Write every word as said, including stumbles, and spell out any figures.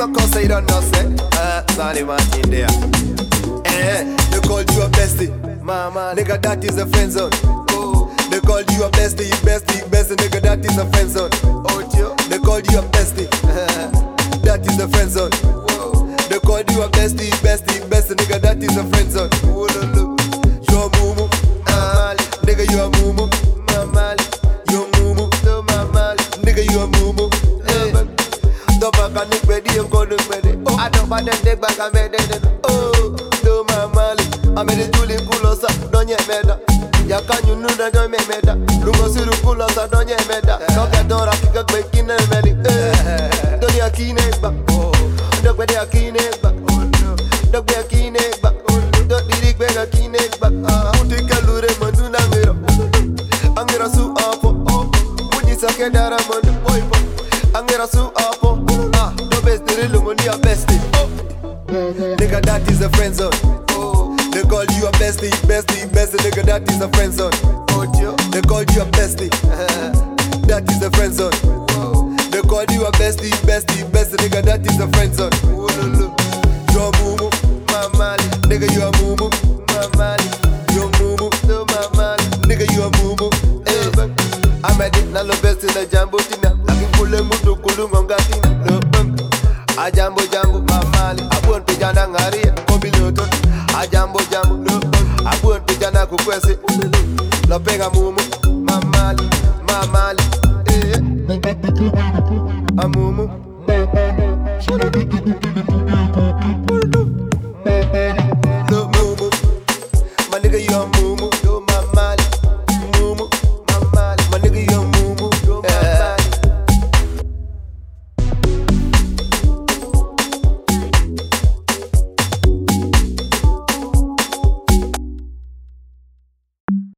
my cause you don't know, say. Uh, sorry, man, in there. Eh, they called you a bestie. Mama, nigga, that is a friend zone. Oh, they called you a bestie, bestie, bestie, nigga, that is a friend zone. Oh, tio, they called you a bestie. That is a friend zone. Whoa. They called you a bestie, bestie, bestie, nigga, that is a friend zone. Oh, no, no. You a mumu, uh, nigga, you a mumu, mama, you a mumu, no mama, nigga, you a mumu. Don't back a nick ready, I'm gonna ready. Oh, I don't buy them, they back a made it. Oh, no mama, I made it to the pulos, don't yet meda. Ya can you know that don't make meda. Lungo Suru pulos, don't yet meda. Don't get door, I kick a quick in a melly. Don't ya keen egg back. Don't get a keen egg back. Don't get a keen egg back. Don't need it back a keen egg back. Take a lure, Manduna Miro. I'm gonna sue up. When you suck it out, I'm on the boy. I'm gonna sue up. Ah, no best, the real money, a bestie. Nigga, that is a friend zone. Oh, they call you a bestie, bestie, bestie. Nigga, that is a friend zone. Oh, they call you a bestie. That is a friend zone. They call you a bestie, bestie, bestie. Nigga, that is a friend zone. You a mumu, mama, nigga, you a mumu, mama, you a mumu, no mama, nigga, you a mumu. I'm a dick, now the best in the jambo tina. I can pull a mutu kulung gatina. A jambo jambo, mama, I won't be jana ngari, kobiloto. A jambo jambo, no, I won't be jana kukwese. La pega mumu, mama, mama, eh.